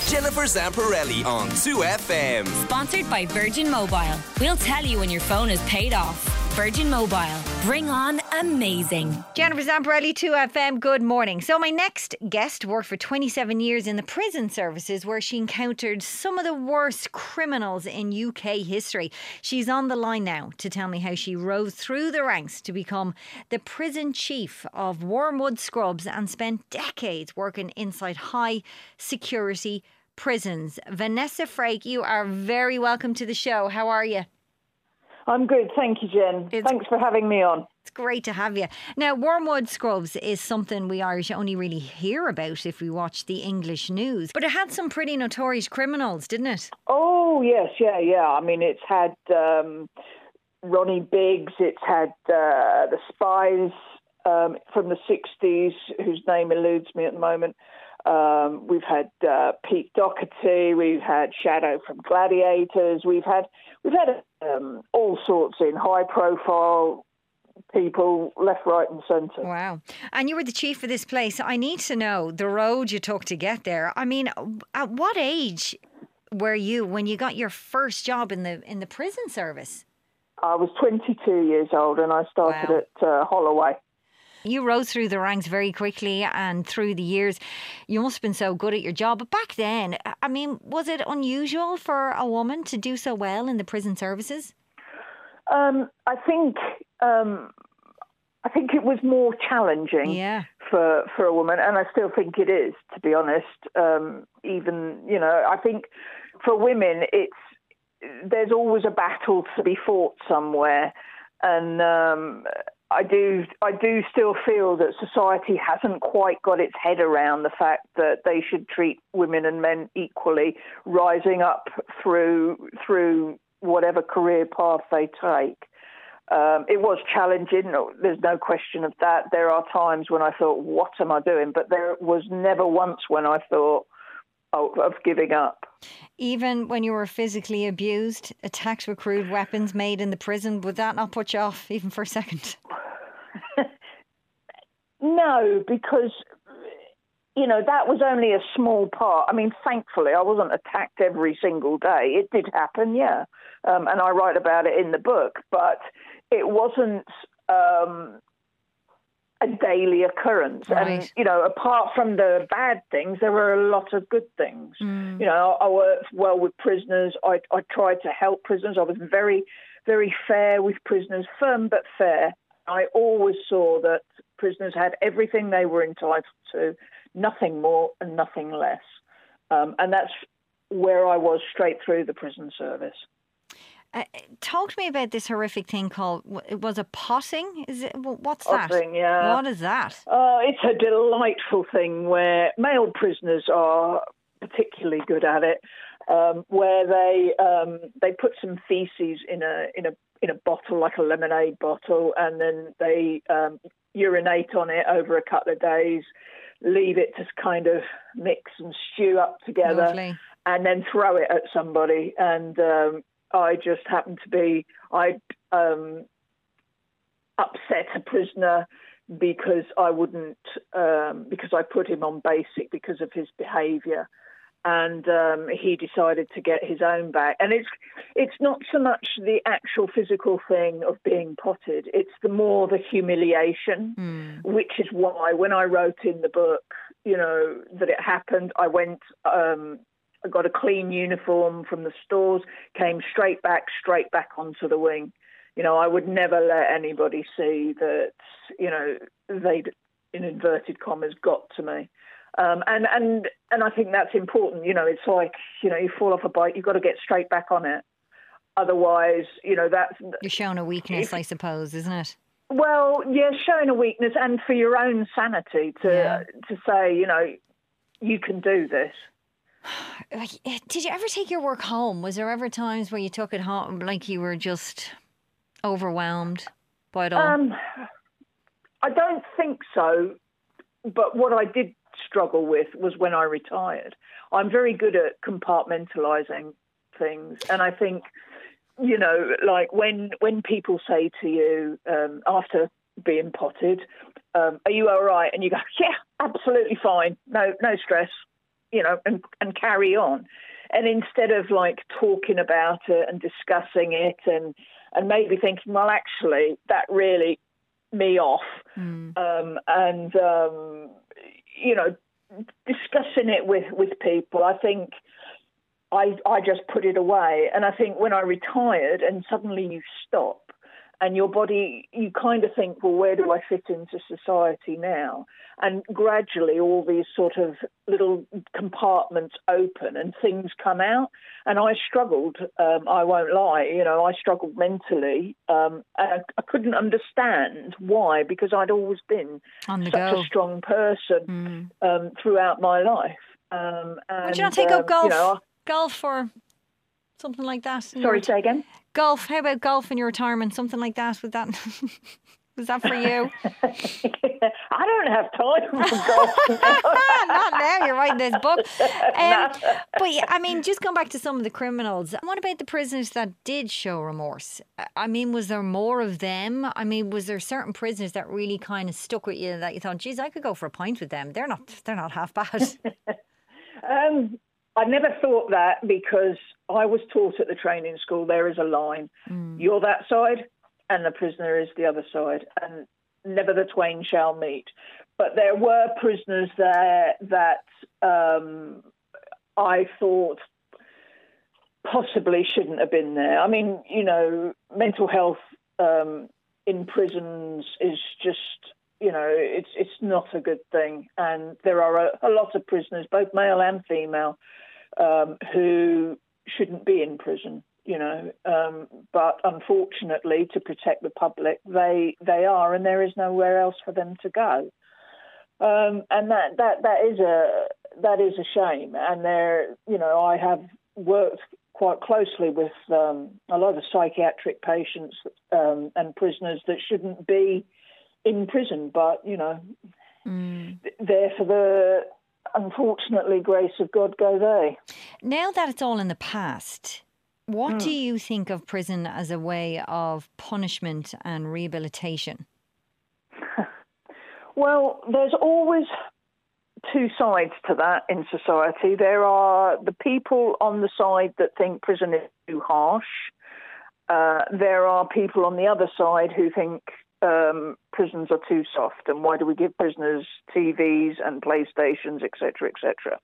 Jennifer Zamparelli on 2FM. Sponsored by Virgin Mobile. We'll tell you when your phone is paid off. Virgin Mobile. Bring on amazing. Jennifer Zamparelli, 2FM, good morning. So my next guest worked for 27 years in the prison services where she encountered some of the worst criminals in UK history. She's on the line now to tell me how she rose through the ranks to become the prison chief of Wormwood Scrubs and spent decades working inside high security prisons. Vanessa Frake, you are very welcome to the show. How are you? I'm good, thank you, Jen. Thanks for having me on. It's great to have you. Now, Wormwood Scrubs is something we Irish only really hear about if we watch the English news. But it had some pretty notorious criminals, didn't it? Oh, yes, yeah. I mean, it's had Ronnie Biggs, it's had the spies from the 60s, whose name eludes me at the moment. We've had Pete Doherty, we've had Shadow from Gladiators, we've had all sorts in high-profile people, left, right, and centre. Wow! And you were the chief of this place. I need to know the road you took to get there. I mean, at what age were you when you got your first job in the prison service? I was 22 years old, and I started at Holloway. You rose through the ranks very quickly, and through the years, you must have been so good at your job. But back then, I mean, was it unusual for a woman to do so well in the prison services? I think it was more challenging for a woman, and I still think it is, to be honest. I think for women, there's always a battle to be fought somewhere, and I do still feel that society hasn't quite got its head around the fact that they should treat women and men equally, rising up through whatever career path they take. It was challenging, there's no question of that. There are times when I thought, what am I doing? But there was never once when I thought of giving up. Even when you were physically abused, attacked with crude weapons made in the prison, would that not put you off even for a second? No, because, that was only a small part. I mean, thankfully, I wasn't attacked every single day. It did happen, yeah. And I write about it in the book, but it wasn't a daily occurrence. Right. And, apart from the bad things, there were a lot of good things. I worked well with prisoners. I tried to help prisoners. I was very, very fair with prisoners, firm but fair. I always saw that prisoners had everything they were entitled to, nothing more and nothing less. And that's where I was straight through the prison service. Talk to me about this horrific thing called, was it potting? What's that? Potting, yeah. What is that? It's a delightful thing where male prisoners are particularly good at it, where they put some feces in a bottle, like a lemonade bottle, and then they urinate on it over a couple of days, leave it to kind of mix and stew up together. Lovely. And then throw it at somebody. And I just happened to be, I'd upset a prisoner because I wouldn't, because I put him on basic because of his behaviour. And he decided to get his own back. And it's not so much the actual physical thing of being potted, it's the humiliation, which is why when I wrote in the book, that it happened, I went, I got a clean uniform from the stores, came straight back onto the wing. I would never let anybody see that, they'd, in inverted commas, got to me. And I think that's important. It's like, you fall off a bike, you've got to get straight back on it. Otherwise, that's... You're showing a weakness, I suppose, isn't it? Well, yeah, showing a weakness, and for your own sanity to say, you can do this. Did you ever take your work home? Was there ever times where you took it home like you were just overwhelmed by it all? I don't think so. But what I did struggle with was when I retired. I'm very good at compartmentalising things. And I think, like when people say to you after being potted, are you all right? And you go, yeah, absolutely fine. No stress. and carry on. And instead of like talking about it and discussing it and maybe thinking, well, actually, that really me off. Discussing it with people, I think I just put it away. And I think when I retired and suddenly you stop and your body, you kind of think, well, where do I fit into society now? And gradually all these sort of little compartments open and things come out. And I struggled, I won't lie, I struggled mentally. And I couldn't understand why, because I'd always been such a strong person throughout my life. Would you not take up golf? Golf or something like that? Sorry, say again? Golf. How about golf in your retirement? Something like that? Was that for you? I don't have time for golf. Not now. You're writing this book. But I mean, just going back to some of the criminals. What about the prisoners that did show remorse? I mean, was there more of them? I mean, was there certain prisoners that really kind of stuck with you that you thought, geez, I could go for a pint with them? They're not half bad. I never thought that, because I was taught at the training school there is a line. You're that side and the prisoner is the other side, and never the twain shall meet. But there were prisoners there that I thought possibly shouldn't have been there. I mean, mental health in prisons is just, it's not a good thing. And there are a lot of prisoners, both male and female, who shouldn't be in prison, but unfortunately, to protect the public, they are, and there is nowhere else for them to go. And that is a shame. And I have worked quite closely with a lot of psychiatric patients and prisoners that shouldn't be in prison, but there for the, unfortunately, grace of God go they. Now that it's all in the past, what do you think of prison as a way of punishment and rehabilitation? Well, there's always two sides to that in society. There are the people on the side that think prison is too harsh. There are people on the other side who think prisons are too soft, and why do we give prisoners TVs and PlayStations, etc., etc.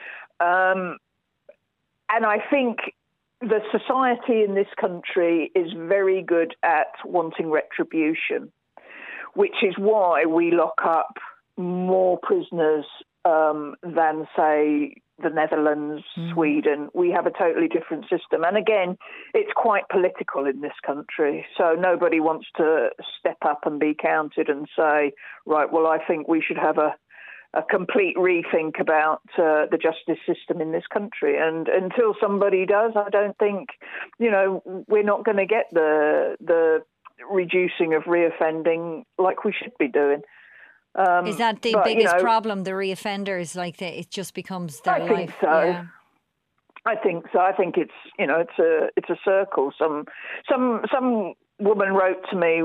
And I think the society in this country is very good at wanting retribution, which is why we lock up more prisoners than, say, the Netherlands, Sweden. We have a totally different system. And again, it's quite political in this country. So nobody wants to step up and be counted and say, right, well, I think we should have a complete rethink about the justice system in this country. And until somebody does, I don't think, we're not going to get the reducing of reoffending like we should be doing. Is that the biggest problem, the reoffenders? Like it just becomes their life? I think so. Yeah. I think so. I think it's it's a circle. Some woman wrote to me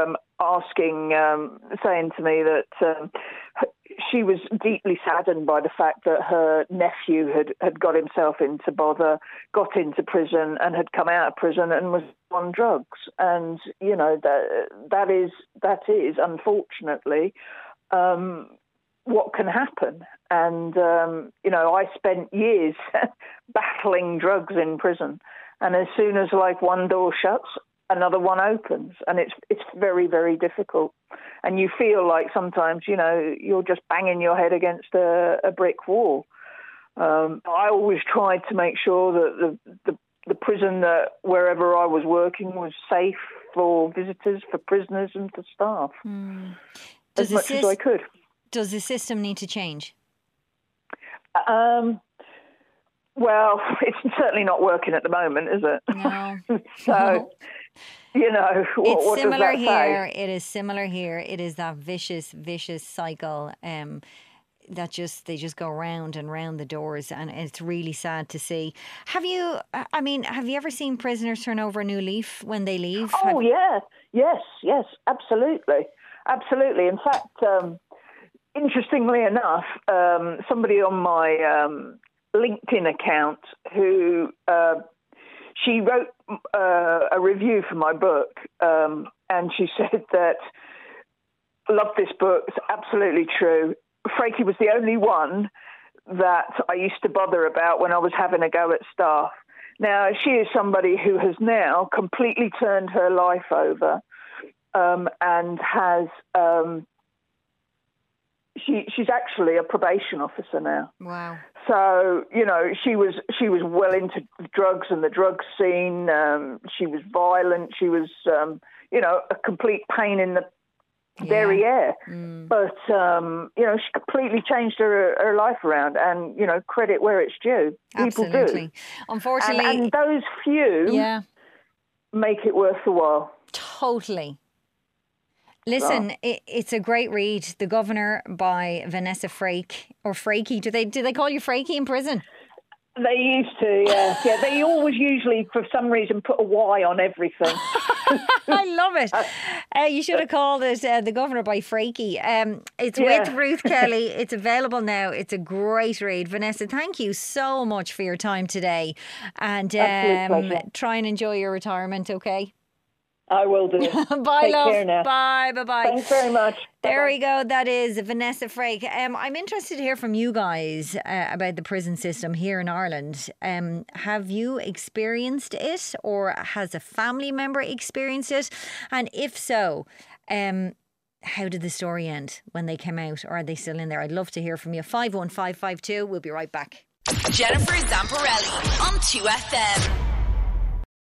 saying to me that she was deeply saddened by the fact that her nephew had got himself into bother, got into prison, and had come out of prison and was on drugs. And that is unfortunately what can happen. And, I spent years battling drugs in prison. And as soon as one door shuts, another one opens. And it's very, very difficult. And you feel like sometimes, you're just banging your head against a brick wall. I always tried to make sure that the prison, that wherever I was working, was safe for visitors, for prisoners and for staff. As much as I could. Does the system need to change? Well, it's certainly not working at the moment, is it? No. So, what does that say? It is similar here. It is that vicious cycle that they just go round and round the doors, and it's really sad to see. Have you ever seen prisoners turn over a new leaf when they leave? Oh, yeah. Yes, absolutely. Absolutely. In fact, interestingly enough, somebody on my LinkedIn account who she wrote a review for my book, and she said that loved this book. It's absolutely true. Frankie was the only one that I used to bother about when I was having a go at staff. Now, she is somebody who has now completely turned her life over, and has she's actually a probation officer now. Wow. So, she was well into drugs and the drug scene. She was violent. She was, a complete pain in the derriere. But, she completely changed her life around, and, credit where it's due. Absolutely. People do. Unfortunately. And those few make it worth the while. Totally. Listen, it's a great read. The Governor by Vanessa Frake, or Frakey. Do they call you Frakey in prison? They used to, yeah. They always usually, for some reason, put a Y on everything. I love it. You should have called it The Governor by Frakey. It's with Ruth Kelly. It's available now. It's a great read. Vanessa, thank you so much for your time today. And try and enjoy your retirement, okay? I will do. Bye, Take love. Care now. Bye. Thanks very much. There we go. That is Vanessa Frake. I'm interested to hear from you guys about the prison system here in Ireland. Have you experienced it, or has a family member experienced it? And if so, how did the story end when they came out, or are they still in there? I'd love to hear from you. 51552. We'll be right back. Jennifer Zamparelli on 2FM.